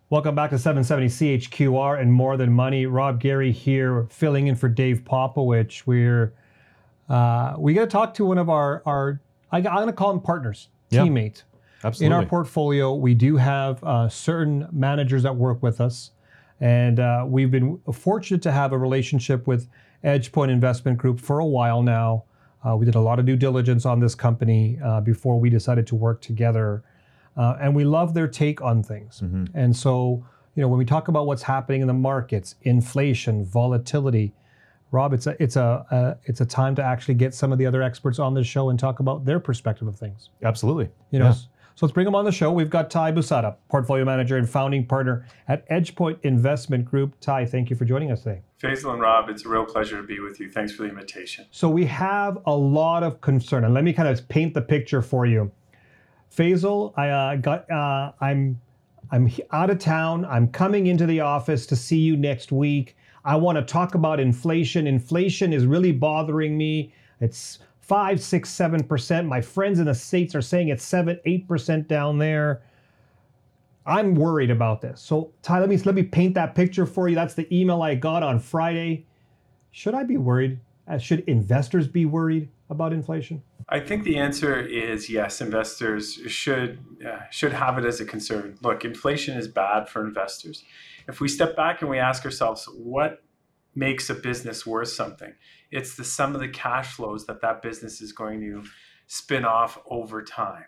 Welcome back to 770 CHQR and More Than Money. Rob Gary here, filling in for Dave Popowich. We got to talk to one of our I'm going to call them partners, teammates. Absolutely. In our portfolio, we do have certain managers that work with us, and we've been fortunate to have a relationship with EdgePoint Investment Group for a while now. We did a lot of due diligence on this company before we decided to work together. And we love their take on things. Mm-hmm. And so, when we talk about what's happening in the markets, inflation, volatility, Rob, it's a time to actually get some of the other experts on the show and talk about their perspective of things. Absolutely. So let's bring them on the show. We've got Ty Busada, portfolio manager and founding partner at EdgePoint Investment Group. Ty, thank you for joining us today. Faisal and Rob, it's a real pleasure to be with you. Thanks for the invitation. So we have a lot of concern, and let me kind of paint the picture for you. Faisal, I'm out of town. I'm coming into the office to see you next week. I want to talk about inflation. Inflation is really bothering me. It's 5, 6, 7%. My friends in the States are saying it's 7, 8% down there. I'm worried about this. So Ty, let me paint that picture for you. That's the email I got on Friday. Should I be worried? Should investors be worried about inflation? I think the answer is yes. Investors should have it as a concern. Look, inflation is bad for investors. If we step back and we ask ourselves, what makes a business worth something? It's the sum of the cash flows that business is going to spin off over time.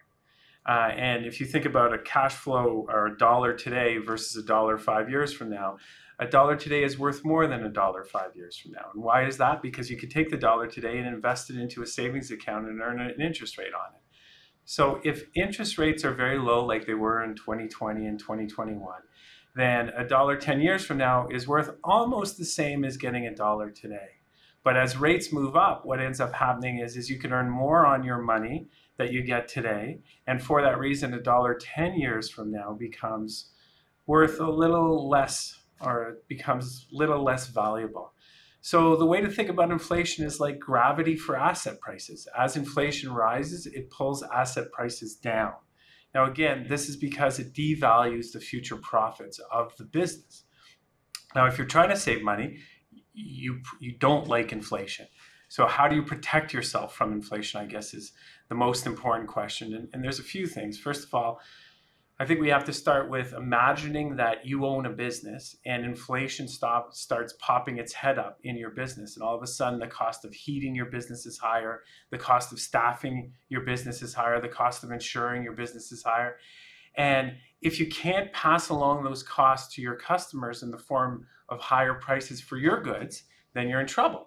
And if you think about a cash flow or a dollar today versus a dollar 5 years from now, a dollar today is worth more than a dollar 5 years from now. And why is that? Because you could take the dollar today and invest it into a savings account and earn an interest rate on it. So if interest rates are very low, like they were in 2020 and 2021, then a dollar 10 years from now is worth almost the same as getting a dollar today. But as rates move up, what ends up happening is you can earn more on your money that you get today. And for that reason, a dollar 10 years from now becomes worth a little less, or it becomes a little less valuable. So the way to think about inflation is like gravity for asset prices. As inflation rises, it pulls asset prices down. Now, again, this is because it devalues the future profits of the business. Now, if you're trying to save money, you don't like inflation. So how do you protect yourself from inflation, I guess, is the most important question. And there's a few things. First of all, I think we have to start with imagining that you own a business and inflation starts popping its head up in your business. And all of a sudden, the cost of heating your business is higher. The cost of staffing your business is higher. The cost of insuring your business is higher. And if you can't pass along those costs to your customers in the form of higher prices for your goods, then you're in trouble.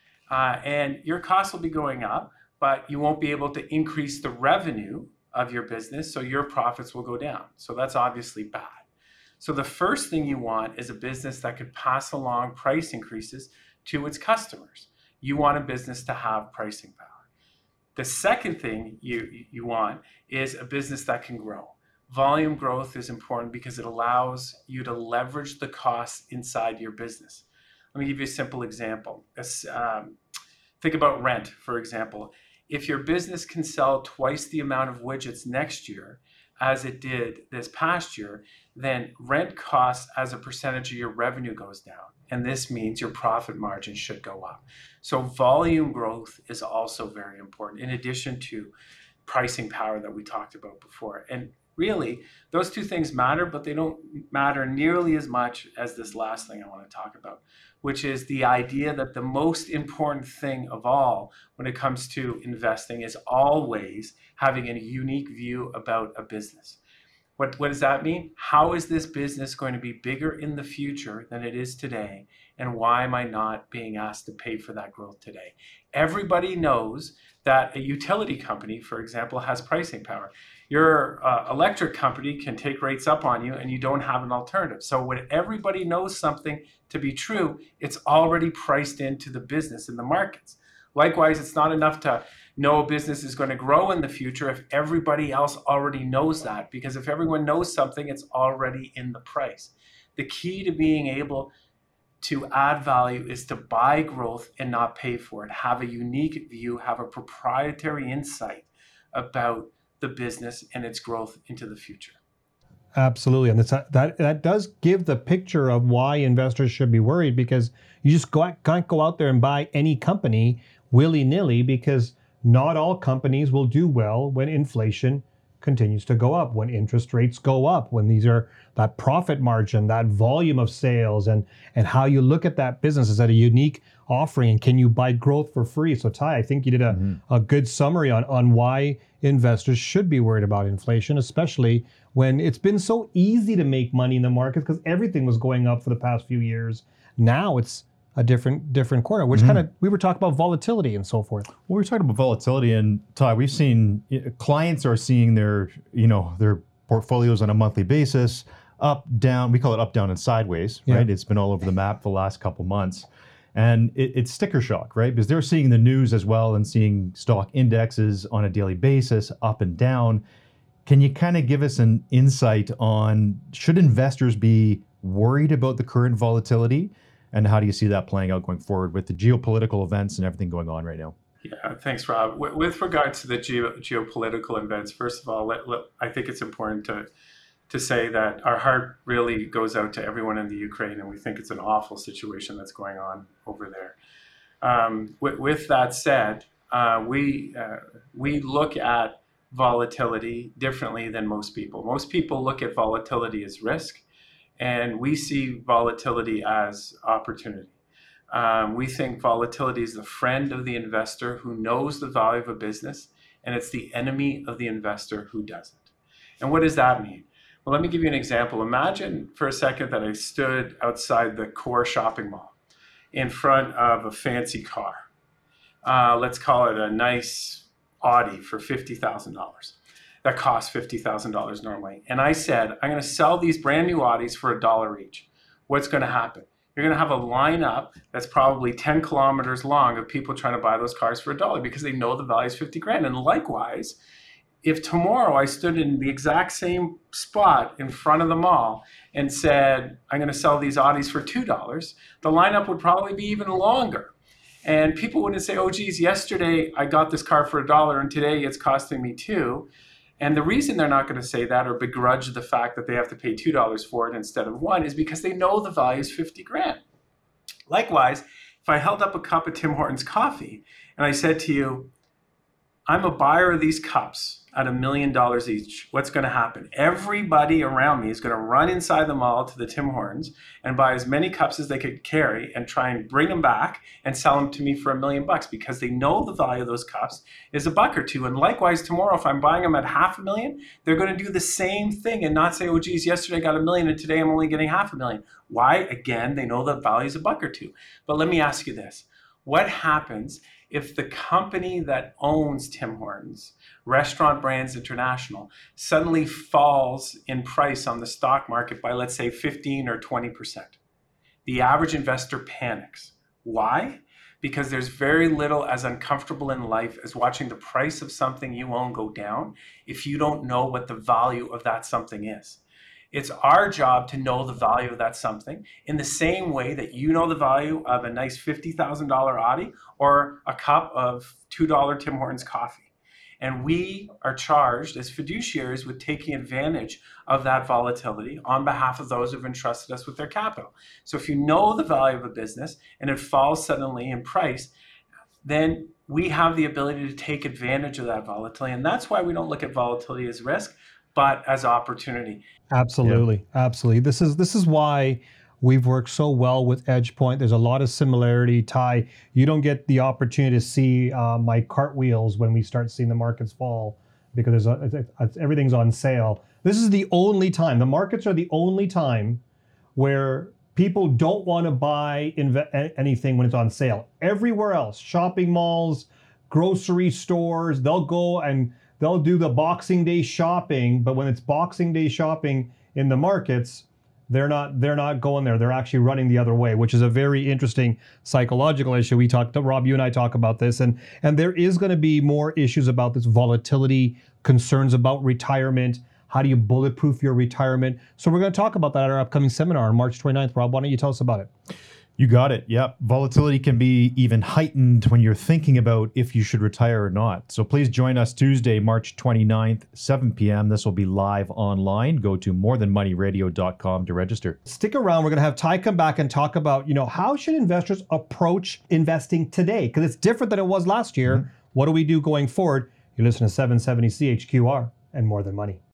And your costs will be going up, but you won't be able to increase the revenue of your business, so your profits will go down. So that's obviously bad. So the first thing you want is a business that could pass along price increases to its customers. You want a business to have pricing power. The second thing you want is a business that can grow. Volume growth is important because it allows you to leverage the costs inside your business. Let me give you a simple example. Think about rent, for example. If your business can sell twice the amount of widgets next year as it did this past year, then rent costs as a percentage of your revenue goes down. And this means your profit margin should go up. So volume growth is also very important, in addition to pricing power that we talked about before. And really, those two things matter, but they don't matter nearly as much as this last thing I want to talk about, which is the idea that the most important thing of all when it comes to investing is always having a unique view about a business. What does that mean? How is this business going to be bigger in the future than it is today? And why am I not being asked to pay for that growth today? Everybody knows that a utility company, for example, has pricing power. Your electric company can take rates up on you and you don't have an alternative. So when everybody knows something to be true, it's already priced into the business and the markets. Likewise, it's not enough to know a business is going to grow in the future if everybody else already knows that, because if everyone knows something, it's already in the price. The key to being able to add value is to buy growth and not pay for it. Have a unique view, have a proprietary insight about the business and its growth into the future. Absolutely, and that does give the picture of why investors should be worried, because you just can't go out there and buy any company willy-nilly, because not all companies will do well when inflation continues to go up, when interest rates go up, when these are that profit margin, that volume of sales, and how you look at that business. Is that a unique offering, and can you buy growth for free? So Ty, I think you did a good summary on why investors should be worried about inflation, especially when it's been so easy to make money in the market because everything was going up for the past few years. Now it's a different corner, which kind of, we were talking about volatility and so forth. Well, we were talking about volatility, and Ty, we've seen clients are seeing their portfolios on a monthly basis, up, down. We call it up, down, and sideways, right? It's been all over the map for the last couple months. And it's sticker shock, right? Because they're seeing the news as well and seeing stock indexes on a daily basis, up and down. Can you kind of give us an insight on, should investors be worried about the current volatility? And how do you see that playing out going forward with the geopolitical events and everything going on right now? Yeah, thanks, Rob. With regards to the geopolitical events, first of all, I think it's important to say that our heart really goes out to everyone in the Ukraine, and we think it's an awful situation that's going on over there. With that said, we look at volatility differently than most people. Most people look at volatility as risk, and we see volatility as opportunity. We think volatility is the friend of the investor who knows the value of a business, and it's the enemy of the investor who doesn't. And what does that mean? Well, let me give you an example. Imagine for a second that I stood outside the Core shopping mall in front of a fancy car. Let's call it a nice Audi for $50,000. That costs $50,000 normally. And I said, I'm going to sell these brand new Audis for $1 each. What's going to happen? You're going to have a lineup that's probably 10 kilometers long of people trying to buy those cars for $1 because they know the value is 50 grand. And likewise, if tomorrow I stood in the exact same spot in front of the mall and said, I'm going to sell these Audis for $2, the lineup would probably be even longer. And people wouldn't say, oh, geez, yesterday I got this car for $1 and today it's costing me $2. And the reason they're not going to say that or begrudge the fact that they have to pay $2 for it instead of $1 is because they know the value is 50 grand. Likewise, if I held up a cup of Tim Hortons coffee and I said to you, I'm a buyer of these cups at $1 million each, what's going to happen? Everybody around me is going to run inside the mall to the Tim Hortons and buy as many cups as they could carry and try and bring them back and sell them to me for $1 million because they know the value of those cups is $1 or $2. And likewise, tomorrow, if I'm buying them at $500,000, they're going to do the same thing and not say, oh, geez, yesterday I got $1 million and today I'm only getting $500,000. Why? Again, they know the value is $1 or $2. But let me ask you this. What happens if the company that owns Tim Hortons, Restaurant Brands International, suddenly falls in price on the stock market by, let's say, 15 or 20%? The average investor panics. Why? Because there's very little as uncomfortable in life as watching the price of something you own go down if you don't know what the value of that something is. It's our job to know the value of that something in the same way that you know the value of a nice $50,000 Audi or a cup of $2 Tim Hortons coffee. And we are charged as fiduciaries with taking advantage of that volatility on behalf of those who have entrusted us with their capital. So if you know the value of a business and it falls suddenly in price, then we have the ability to take advantage of that volatility. And that's why we don't look at volatility as risk, but as opportunity. Absolutely. Yeah. Absolutely. This is why we've worked so well with EdgePoint. There's a lot of similarity. Ty, you don't get the opportunity to see my cartwheels when we start seeing the markets fall because everything's on sale. This is the only time, the markets are the only time where people don't want to buy anything when it's on sale. Everywhere else, shopping malls, grocery stores, they'll go and they'll do the Boxing Day shopping, but when it's Boxing Day shopping in the markets, they're not going there. They're actually running the other way, which is a very interesting psychological issue. Rob, you and I talk about this, and there is going to be more issues about this volatility, concerns about retirement. How do you bulletproof your retirement? So we're going to talk about that at our upcoming seminar on March 29th. Rob, why don't you tell us about it? You got it. Yep. Volatility can be even heightened when you're thinking about if you should retire or not. So please join us Tuesday, March 29th, 7 p.m. This will be live online. Go to morethanmoneyradio.com to register. Stick around. We're going to have Ty come back and talk about, how should investors approach investing today? Because it's different than it was last year. What do we do going forward? You listen to 770 CHQR and More Than Money.